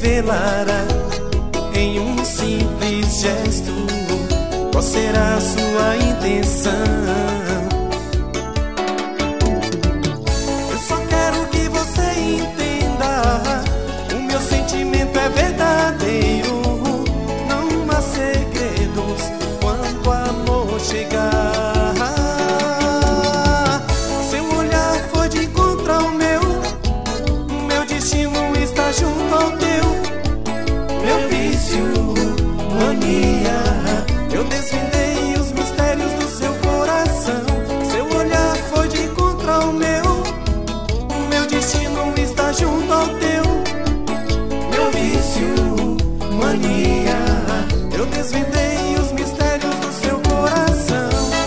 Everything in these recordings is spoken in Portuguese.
revelara em um simples gesto qual será a sua intenção. Eu só quero que você entenda, o meu sentimento é verdadeiro. Não há segredos quando o amor chegar. Seu olhar foi de encontro ao meu destino está junto ao teu. Meu vício, mania, eu desvendei os mistérios do seu coração. Seu olhar foi de encontro ao meu destino está junto ao teu. Meu vício, mania, eu desvendei os mistérios do seu coração.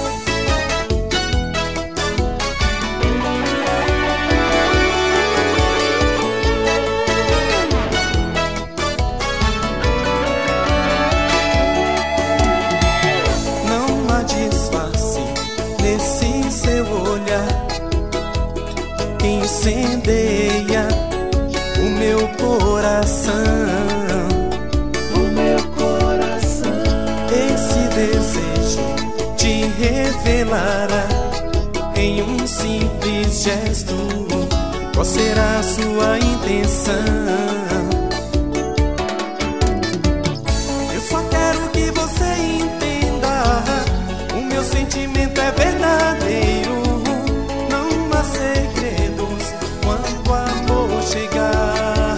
Não há disfarce nesse seu olhar que incendeia o meu coração. Esse desejo te revelará em um simples gesto qual será a sua intenção. Eu só quero que você entenda, o meu sentimento é verdadeiro. Não há segredos quando o amor chegar.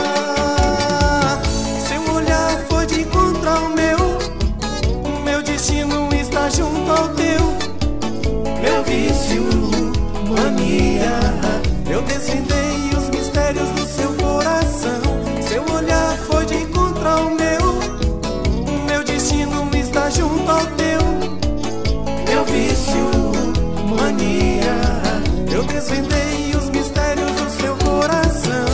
Seu olhar foi de encontro ao meu destino está junto ao teu. Meu vício, mania, eu desvendei os mistérios do seu coração. Seu olhar foi de encontro ao meu destino está junto ao teu. Meu vício, mania, eu desvendei os mistérios do seu coração.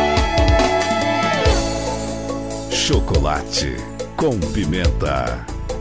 Chocolate com pimenta.